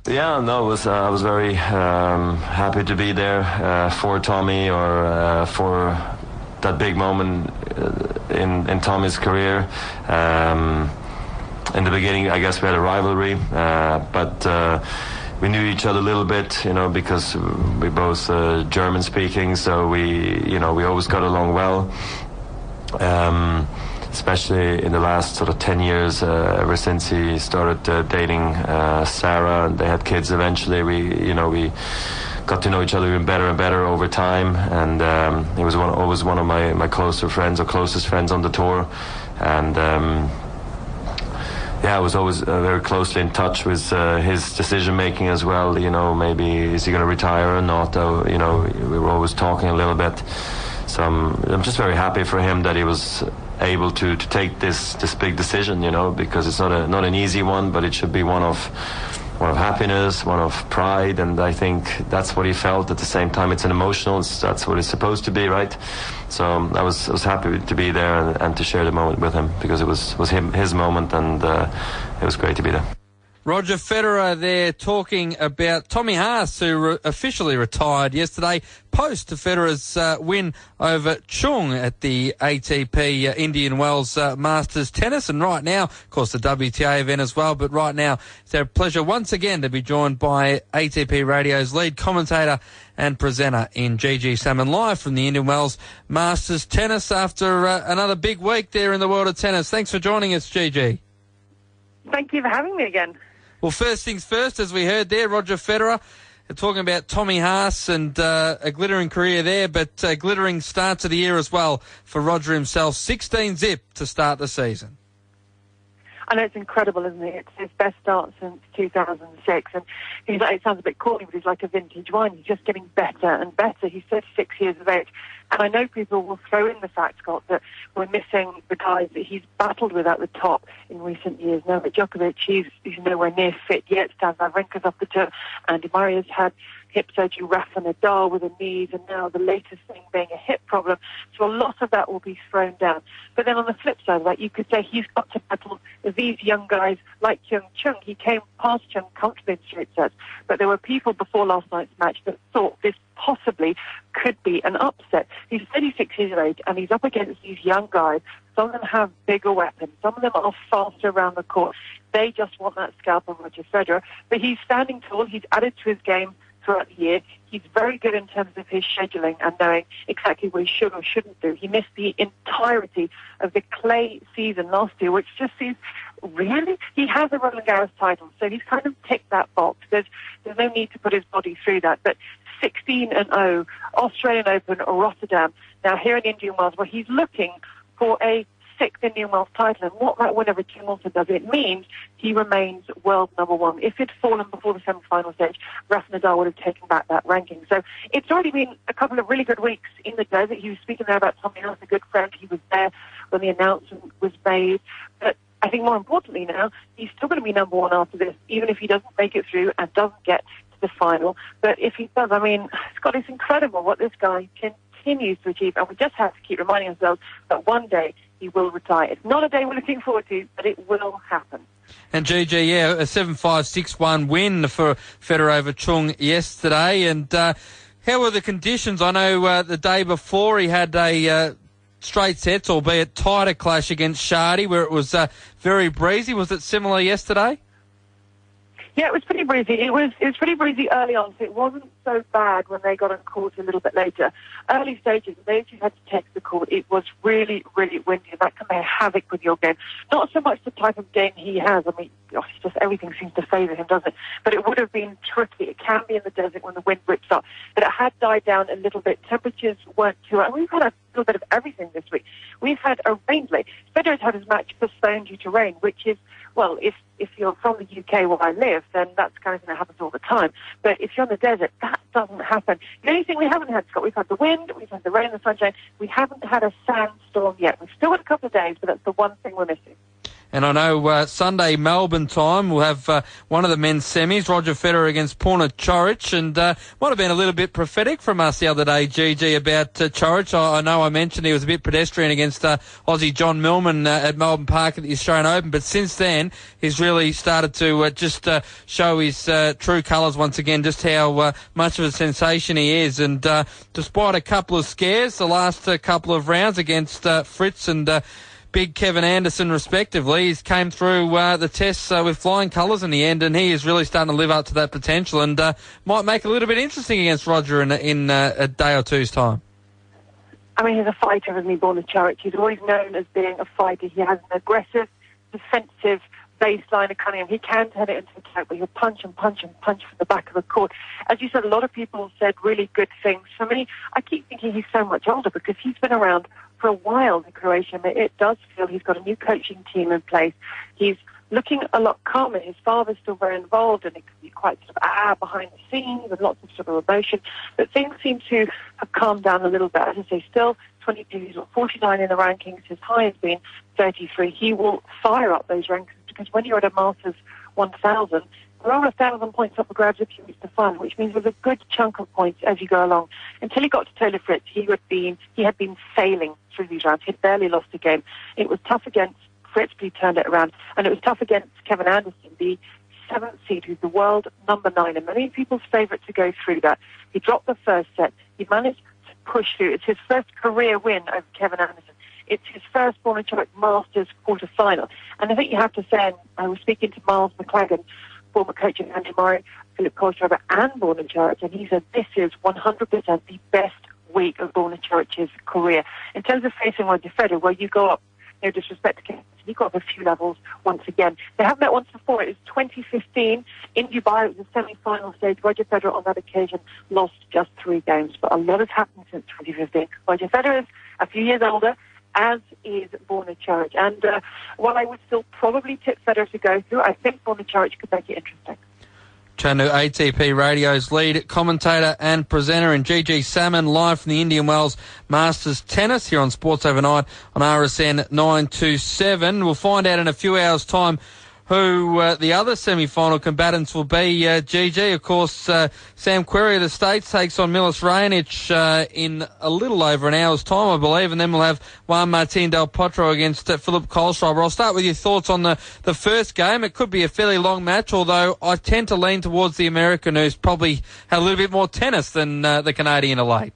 Yeah, no, I was very happy to be there for Tommy, or for that big moment in Tommy's career. In the beginning, I guess we had a rivalry, but we knew each other a little bit, because we both German speaking, so we always got along well. Especially in the last sort of 10 years, ever since he started dating Sarah, and they had kids eventually. We got to know each other even better and better over time, and he was always one of my closer friends, or closest friends on the tour, and I was always very closely in touch with his decision making as well. Maybe is he going to retire or not? We were always talking a little bit. So I'm just very happy for him that he was able to take this big decision, because it's not an easy one, but it should be one of happiness, one of pride, and I think that's what he felt. At the same time, it's an emotional. That's what it's supposed to be, right? So I was happy to be there and to share the moment with him, because it was his moment, and it was great to be there. Roger Federer there talking about Tommy Haas, who officially retired yesterday post Federer's win over Chung at the ATP Indian Wells Masters Tennis. And right now, of course, the WTA event as well, but right now it's our pleasure once again to be joined by ATP Radio's lead commentator and presenter in GG Salmon live from the Indian Wells Masters Tennis after another big week there in the world of tennis. Thanks for joining us, GG. Thank you for having me again. Well, first things first, as we heard there, Roger Federer talking about Tommy Haas and a glittering career there, but glittering start to the year as well for Roger himself. 16 zip to start the season. I know, it's incredible, isn't it? It's his best start since 2006. And it sounds a bit corny, but he's like a vintage wine. He's just getting better and better. He's 36 years of age. And I know people will throw in the fact, Scott, that we're missing the guys that he's battled with at the top in recent years. Novak Djokovic, he's nowhere near fit yet. Stan Wawrinka's off the tour. Andy Murray has had hip surgery, Rafa Nadal with the knees, and now the latest thing being a hip problem. So a lot of that will be thrown down. But then on the flip side of that, you could say he's got to battle with these young guys like Kyung Chung. He came past Chung comfortably in straight sets, but there were people before last night's match that thought this possibly could be an upset. He's 36 years of age, and he's up against these young guys. Some of them have bigger weapons. Some of them are faster around the court. They just want that scalp on Roger Federer. But he's standing tall. He's added to his game throughout the year. He's very good in terms of his scheduling and knowing exactly what he should or shouldn't do. He missed the entirety of the clay season last year, which just seems really, he has a Roland Garros title, so he's kind of ticked that box. There's no need to put his body through that. But 16-0, Australian Open, Rotterdam. Now here in Indian Wells, where he's looking for a sixth Indian Wells title, and what that win over Tim Wilson does, it means he remains world number one. If he'd fallen before the semi-final stage, Rafa Nadal would have taken back that ranking. So it's already been a couple of really good weeks in the desert. He was speaking there about Tommy Haas, a good friend. He was there when the announcement was made. But I think more importantly now, he's still going to be number one after this, even if he doesn't make it through and doesn't get to the final. But if he does, I mean, Scott, it's incredible what this guy continues to achieve, and we just have to keep reminding ourselves that one day he will retire. It's not a day we're looking forward to, but it will happen. And GG, yeah, a 7-5, 6-1 win for Federer over Chung yesterday. And how were the conditions? I know the day before he had a straight sets, albeit tighter clash against Shardy, where it was very breezy. Was it similar yesterday? Yeah, it was pretty breezy. It was pretty breezy early on, so it wasn't so bad when they got on court a little bit later. Early stages, those who had to take the court, it was really, really windy, and that can make havoc with your game. Not so much the type of game he has. I mean, gosh, just everything seems to favour him, doesn't it? But it would have been tricky. It can be in the desert when the wind rips up. But it had died down a little bit. Temperatures weren't too high. We've had a little bit of everything this week. We've had a rain delay. Federer's had his match postponed due to rain, which is, well, if you're from the UK where I live, then that's kind of going to happen all the time. But if you're in the desert, that doesn't happen. The only thing we haven't had, Scott, we've had the wind, we've had the rain, the sunshine. We haven't had a sandstorm yet. We've still got a couple of days, but that's the one thing we're missing. And I know Sunday Melbourne time we'll have one of the men's semis, Roger Federer against Borna Coric, and might have been a little bit prophetic from us the other day, GG, about Coric. I know I mentioned he was a bit pedestrian against Aussie John Millman at Melbourne Park at the Australian Open, but since then he's really started to just show his true colours once again, just how much of a sensation he is. And despite a couple of scares the last couple of rounds against Fritz and Big Kevin Anderson respectively, he's came through the tests with flying colours in the end, and he is really starting to live up to that potential, and might make it a little bit interesting against Roger in a day or two's time. I mean, he's a fighter, isn't he, Borna Coric? He's always known as being a fighter. He has an aggressive, defensive baseline of cunning. He can turn it into attack, but he'll punch and punch and punch from the back of the court. As you said, a lot of people said really good things. For me, I keep thinking he's so much older because he's been around for a while in Croatia. It does feel he's got a new coaching team in place. He's looking a lot calmer. His father's still very involved, and it can be quite sort of behind the scenes and lots of sort of emotion. But things seem to have calmed down a little bit. As I say, still 22, he's got 49 in the rankings. His high has been 33. He will fire up those rankings because when you're at a Masters 1000, there are 1,000 points up for grabs if you reach the final, which means there's a good chunk of points as you go along. Until he got to Taylor Fritz, he had been sailing through these rounds. He'd barely lost a game. It was tough against Fritz, but he turned it around. And it was tough against Kevin Anderson, the 7th seed, who's the world number 9, and many people's favourite to go through that. He dropped the first set. He managed to push through. It's his first career win over Kevin Anderson. It's his first Borna Coric Masters quarter-final. And I think you have to say, and I was speaking to Miles McLagan, former coach of Andy Murray, Philip Kohlschreiber, and Borna Coric, and he said this is 100% the best week of Borna Coric's career. In terms of facing Roger Federer, where you go up, no disrespect to Kevin, he got up a few levels once again. They haven't met once before. It was 2015 in Dubai. It was the semi-final stage. Roger Federer on that occasion lost just 3 games, but a lot has happened since 2015. Roger Federer is a few years older, as is Borna Coric. And while I would still probably tip Federer to go through, I think Borna Coric could make it interesting. Chanu, ATP Radio's lead commentator and presenter, and GG Salmon live from the Indian Wells Masters Tennis here on Sports Overnight on RSN 927. We'll find out in a few hours' time who the other semi-final combatants will be. GG, of course, Sam Querrey of the States takes on Milos Raonic in a little over an hour's time, I believe, and then we'll have Juan Martín del Potro against Philip Kohlschreiber. I'll start with your thoughts on the first game. It could be a fairly long match, although I tend to lean towards the American, who's probably had a little bit more tennis than the Canadian of late.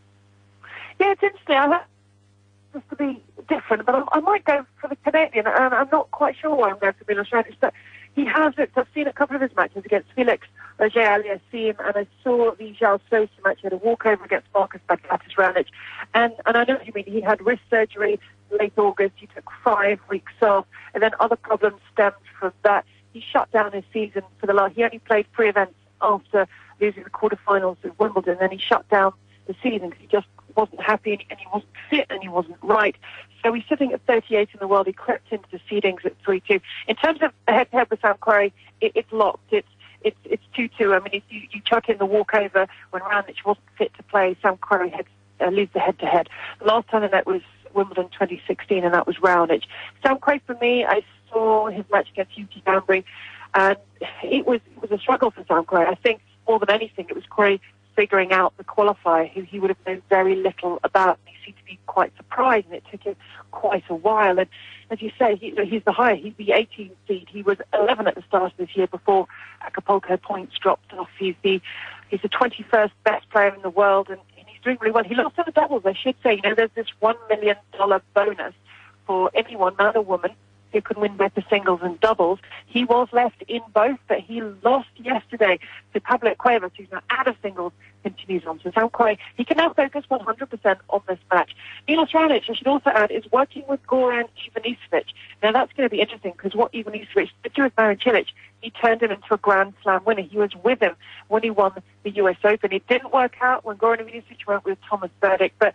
Yeah, it's interesting. I like this to be different, but I might go for the Canadian, and I'm not quite sure why I'm going for Milos Raonic, but he has it. I've seen a couple of his matches against Felix Auger-Aliassime, and I saw the João Sousa match. He had a walkover against Marcus Baghdatis Raonic, and I know what you mean. He had wrist surgery late August. He took 5 weeks off, and then other problems stemmed from that. He shut down his season for the last. He only played 3 events after losing the quarterfinals of Wimbledon. Then he shut down the season because he just wasn't happy and he wasn't fit and he wasn't right. So he's sitting at 38 in the world. He crept into the seedings at 3-2. In terms of the head-to-head with Sam Querrey, it's locked. It's 2-2. I mean, if you chuck in the walkover when Raonic wasn't fit to play, Sam Querrey leads the head-to-head. The last time that was Wimbledon 2016, and that was Raonic. Sam Querrey, for me, I saw his match against Yuki Gambry, and it was a struggle for Sam Querrey. I think more than anything, it was Querrey figuring out the qualifier, who he would have known very little about. He seemed to be quite surprised, and it took him quite a while. And as you say, he's the higher. He's the 18th seed. He was 11 at the start of this year before Acapulco points dropped off. He's the 21st best player in the world, and he's doing really well. He lost in the doubles, I should say. There's this $1 million bonus for anyone, man or woman, who can win both the singles and doubles. He was left in both, but he lost yesterday to Pablo Cuevas, who's now out of singles, continues on. So Sam Querrey, he can now focus 100% on this match. Milos Raonic, I should also add, is working with Goran Ivanisevic. Now that's going to be interesting, because what Ivanisevic did with Marin Cilic, he turned him into a Grand Slam winner. He was with him when he won the US Open. It didn't work out when Goran Ivanisevic went with Thomas Berdych, but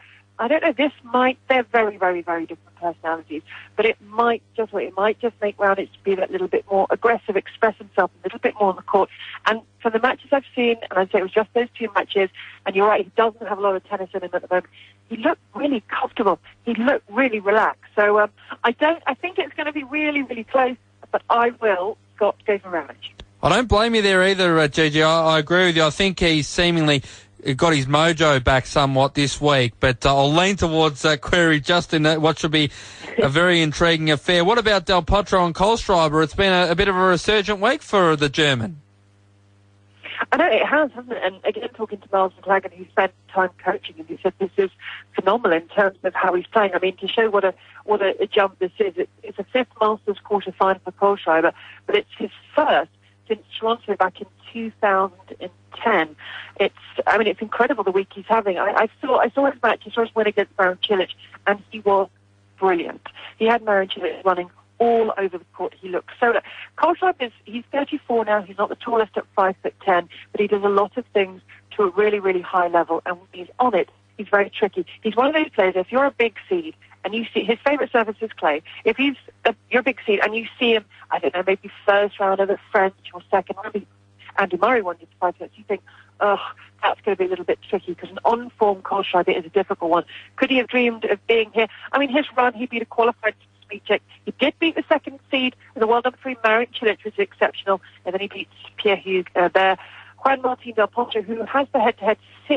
I don't know, they're very, very, very different personalities, but it might just make Raonic be that little bit more aggressive, express himself a little bit more on the court. And for the matches I've seen, and I'd say it was just those 2 matches, and you're right, he doesn't have a lot of tennis in him at the moment, he looked really comfortable. He looked really relaxed. So I think it's going to be really, really close, but I will go for Raonic. I don't blame you there either, Gigi. I agree with you. I think he's seemingly got his mojo back somewhat this week, but I'll lean towards Querrey just in what should be a very intriguing affair. What about Del Potro and Kohlschreiber? It's been a bit of a resurgent week for the German. I know it has, hasn't it? And again, talking to Miles McLagan, who spent time coaching him, he said this is phenomenal in terms of how he's playing. I mean, to show what a jump this is, it's a 5th Masters quarter-final for Kohlschreiber, but it's his first since Toronto back in 2010. It's incredible the week he's having. I saw his match, his first win against Marin Cilic, and he was brilliant. He had Marin Cilic running all over the court. He looks so... Kohlschreiber he's 34 now. He's not the tallest at 5'10", but he does a lot of things to a really, really high level, and when he's on it, he's very tricky. He's one of those players, if you're a big seed, and you see his favourite surface is clay. If you're a big seed and you see him, I don't know, maybe first round of the French or second, maybe Andy Murray won his 5 sets, you think, oh, that's going to be a little bit tricky because an on-form Kohlschreiber is a difficult one. Could he have dreamed of being here? I mean, his run, he beat a qualified Smicek. He did beat the second seed as a world number 3 Marin Cilic, which is exceptional, and then he beats Pierre Hugues there. Juan Martín del Potro, who has the head-to-head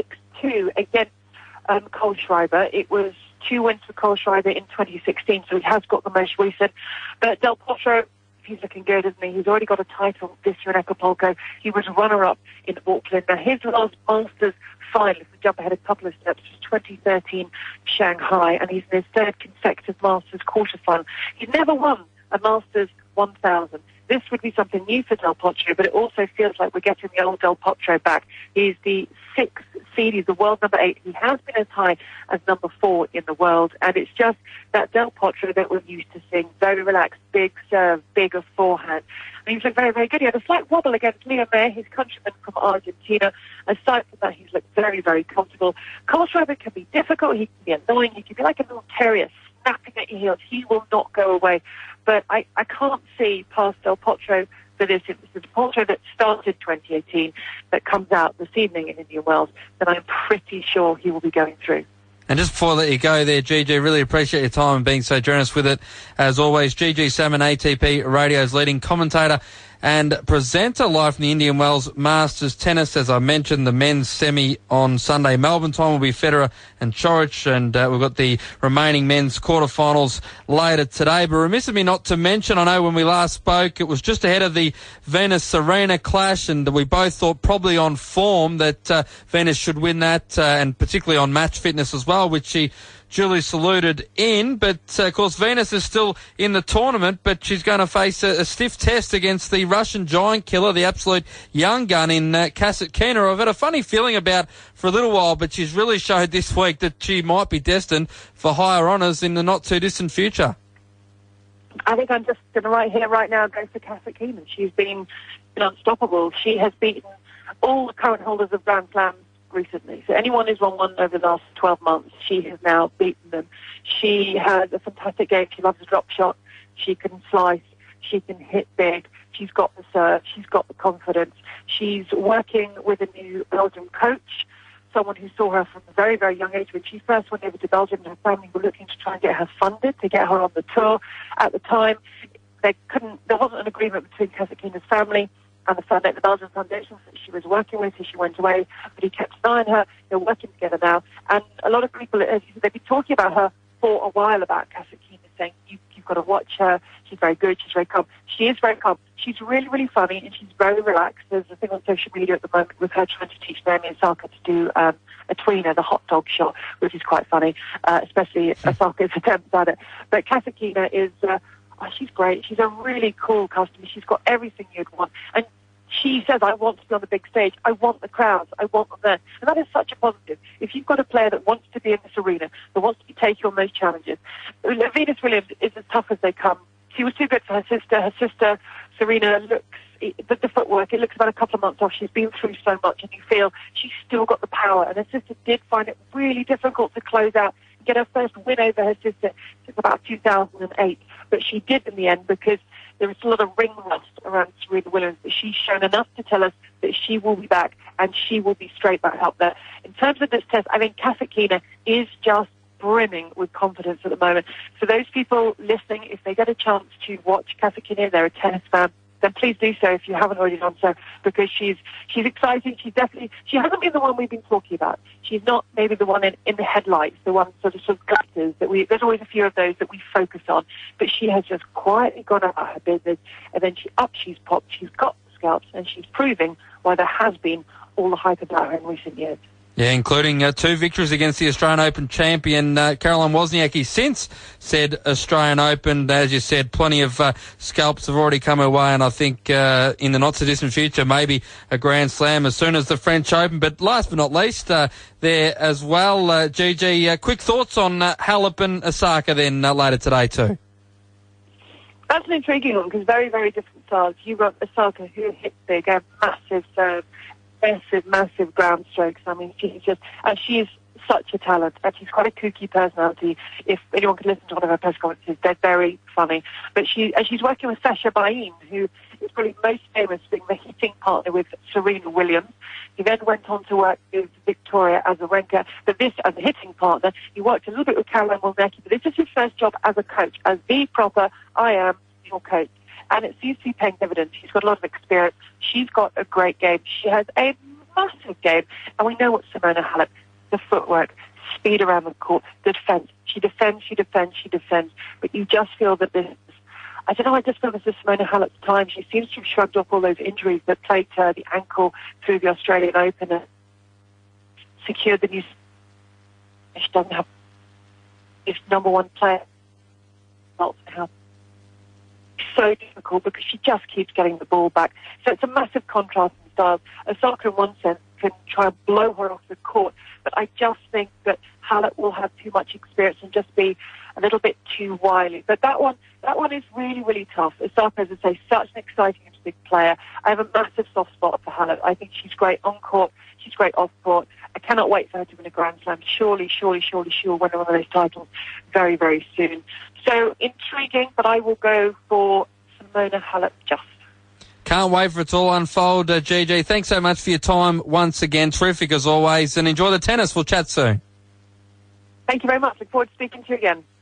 6-2 against Kohlschreiber. It was 2 wins for Kohlschreiber in 2016, so he has got the most recent. But Del Potro, he's looking good, isn't he? He's already got a title this year in Acapulco. He was runner-up in Auckland. Now, his last Masters final, if we jump ahead a couple of steps, was 2013 Shanghai, and he's in his 3rd consecutive Masters quarterfinal. He's never won a Masters 1000. This would be something new for Del Potro, but it also feels like we're getting the old Del Potro back. He's the 6th seed. He's the world number 8. He has been as high as number 4 in the world, and it's just that Del Potro that we're used to seeing. Very relaxed, big serve, bigger forehand. And he's looked very, very good. He had a slight wobble against Leo Mayer, his countryman from Argentina. Aside from that, he's looked very, very comfortable. Kohlschreiber can be difficult. He can be annoying. He can be like a little terrier snapping at your heels. He will not go away. But I can't see past Del Potro for this. If it's the Del Potro that started 2018 that comes out this evening in Indian Wells, then I'm pretty sure he will be going through. And just before I let you go there, Gigi, really appreciate your time and being so generous with it. As always, Gigi Salmon, ATP Radio's leading commentator and presenter live from the Indian Wells Masters Tennis. As I mentioned, the men's semi on Sunday Melbourne time will be Federer and Coric, and we've got the remaining men's quarterfinals later today. But remiss of me not to mention, I know when we last spoke, it was just ahead of the Venus-Serena clash, and we both thought probably on form that Venus should win that, and particularly on match fitness as well, which she duly saluted in. But, of course, Venus is still in the tournament, but she's going to face a stiff test against the Russian giant killer, the absolute young gun in Kasatkina. I've had a funny feeling about for a little while, but she's really showed this week that she might be destined for higher honours in the not-too-distant future. I think I'm just going to right now go for Kasatkina. She's been unstoppable. She has beaten all the current holders of Grand Slams recently. So anyone who's won one over the last 12 months, she has now beaten them. She has a fantastic game. She loves a drop shot. She can slice. She can hit big. She's got the serve. She's got the confidence. She's working with a new Belgian coach, someone who saw her from a very, very young age. When she first went over to Belgium, her family were looking to try and get her funded, to get her on the tour. At the time, there wasn't an agreement between Kasatkina's family and the Belgian foundations that she was working with, so she went away, but he kept an eye on her. They're working together now. And a lot of people, as you said, they've been talking about her for a while, about Kasatkina, saying, you've got to watch her. She's very good. She's very calm. She is very calm. She's really, really funny, and she's very relaxed. There's a thing on social media at the moment with her trying to teach Naomi Osaka to do a tweener, the hot dog shot, which is quite funny, especially Osaka's attempts at it. But Kasatkina is... she's great. She's a really cool customer. She's got everything you'd want. And she says, I want to be on the big stage. I want the crowds. I want them there. And that is such a positive. If you've got a player that wants to be in this arena, that wants to take on those challenges, Venus Williams is as tough as they come. She was too good for her sister. Her sister, Serena, the footwork, it looks about a couple of months off. She's been through so much, and you feel she's still got the power. And her sister did find it really difficult to close out get her first win over her sister since about 2008. But she did in the end because there was a lot of ring rust around Serena Williams. But she's shown enough to tell us that she will be back and she will be straight back up there. In terms of this test, I think Kasatkina is just brimming with confidence at the moment. For those people listening, if they get a chance to watch Kasatkina, they're a tennis fan, then please do so if you haven't already done so, because she's exciting. She hasn't been the one we've been talking about. She's not maybe the one in the headlights, the one sort of gutters that there's always a few of those that we focus on, but she has just quietly gone about her business, and then she's popped, she's got the scalps, and she's proving why there has been all the hype about her in recent years. Yeah, including 2 victories against the Australian Open champion, Caroline Wozniacki, since said Australian Open. As you said, plenty of scalps have already come her way, and I think in the not-so-distant future, maybe a Grand Slam as soon as the French Open. But last but not least, there as well, Gigi, quick thoughts on Halep and Osaka then later today too? That's an intriguing one because very, very different styles. You got Osaka, who hits big, a massive serve, massive ground strokes. I mean, she's such a talent, and she's quite a kooky personality. If anyone can listen to one of her press conferences, they're very funny. But she's working with Sasha Bain, who is probably most famous for being the hitting partner with Serena Williams. He then went on to work with Victoria Azarenka, but this as a hitting partner. He worked a little bit with Caroline Wozniacki, but this is his first job as a coach, as the proper I am your coach. And it seems to be paying dividends. She's got a lot of experience. She's got a great game. She has a massive game. And we know what Simona Halep, the footwork, speed around the court, the defence. She defends. But you just feel that this, I don't know, I just feel this is Simona Halep's time. She seems to have shrugged off all those injuries that plagued her, the ankle through the Australian Open, and secured the new. She doesn't have this number one player. So difficult because she just keeps getting the ball back. So it's a massive contrast in styles. Osaka, in one sense, can try and blow her off the court, but I just think that Halep will have too much experience and just be a little bit too wily. But that one is really, really tough. Osaka, as I say, such an exciting and big player. I have a massive soft spot for Halep. I think she's great on court. She's great off court. I cannot wait for her to win a Grand Slam. Surely she'll win one of those titles very, very soon. So intriguing, but I will go for Simona Halep just. Can't wait for it to all unfold. GG, thanks so much for your time once again. Terrific as always, and enjoy the tennis. We'll chat soon. Thank you very much. Look forward to speaking to you again.